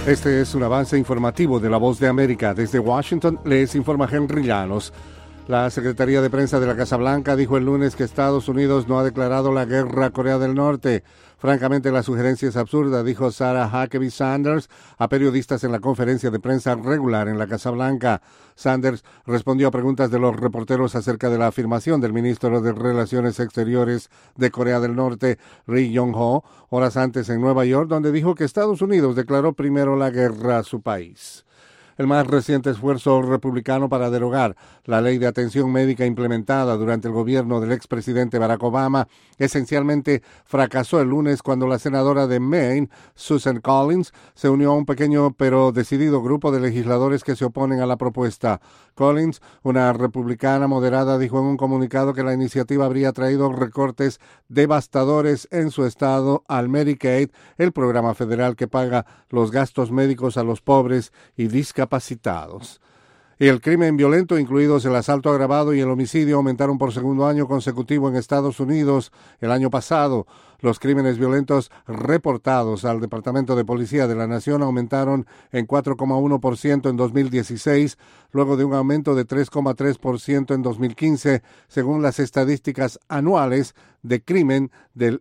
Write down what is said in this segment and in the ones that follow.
Este es un avance informativo de La Voz de América. Desde Washington les informa Henry Llanos. La Secretaría de Prensa de la Casa Blanca dijo el lunes que Estados Unidos no ha declarado la guerra a Corea del Norte. Francamente, la sugerencia es absurda, dijo Sarah Huckabee Sanders a periodistas en la conferencia de prensa regular en la Casa Blanca. Sanders respondió a preguntas de los reporteros acerca de la afirmación del ministro de Relaciones Exteriores de Corea del Norte, Ri Yong-ho, horas antes en Nueva York, donde dijo que Estados Unidos declaró primero la guerra a su país. El más reciente esfuerzo republicano para derogar la ley de atención médica implementada durante el gobierno del expresidente Barack Obama esencialmente fracasó el lunes cuando la senadora de Maine, Susan Collins, se unió a un pequeño pero decidido grupo de legisladores que se oponen a la propuesta. Collins, una republicana moderada, dijo en un comunicado que la iniciativa habría traído recortes devastadores en su estado al Medicaid, el programa federal que paga los gastos médicos a los pobres y discapacitados. Y el crimen violento, incluidos el asalto agravado y el homicidio, aumentaron por segundo año consecutivo en Estados Unidos el año pasado. Los crímenes violentos reportados al Departamento de Policía de la Nación aumentaron en 4,1% en 2016, luego de un aumento de 3,3% en 2015, según las estadísticas anuales de crimen del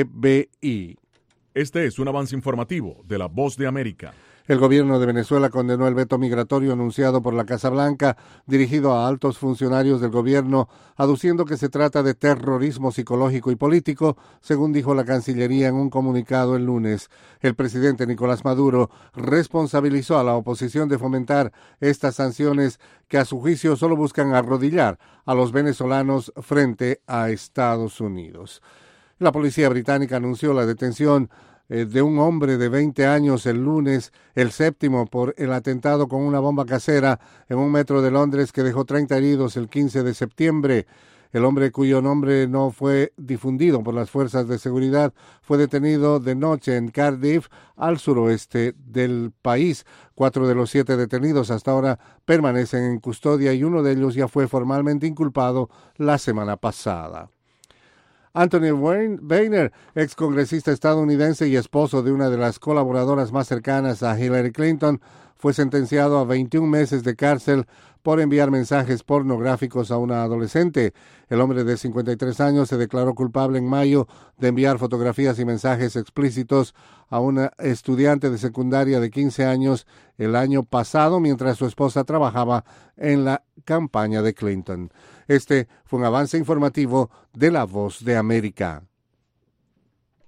FBI. Este es un avance informativo de La Voz de América. El gobierno de Venezuela condenó el veto migratorio anunciado por la Casa Blanca, dirigido a altos funcionarios del gobierno, aduciendo que se trata de terrorismo psicológico y político, según dijo la Cancillería en un comunicado el lunes. El presidente Nicolás Maduro responsabilizó a la oposición de fomentar estas sanciones que a su juicio solo buscan arrodillar a los venezolanos frente a Estados Unidos. La policía británica anunció la detención de un hombre de 20 años el lunes, el séptimo por el atentado con una bomba casera en un metro de Londres que dejó 30 heridos el 15 de septiembre. El hombre, cuyo nombre no fue difundido por las fuerzas de seguridad, fue detenido de noche en Cardiff, al suroeste del país. 4 de los 7 detenidos hasta ahora permanecen en custodia y uno de ellos ya fue formalmente inculpado la semana pasada. Anthony Boehner, excongresista estadounidense y esposo de una de las colaboradoras más cercanas a Hillary Clinton, fue sentenciado a 21 meses de cárcel por enviar mensajes pornográficos a una adolescente. El hombre de 53 años se declaró culpable en mayo de enviar fotografías y mensajes explícitos a una estudiante de secundaria de 15 años el año pasado mientras su esposa trabajaba en la campaña de Clinton. Este fue un avance informativo de La Voz de América.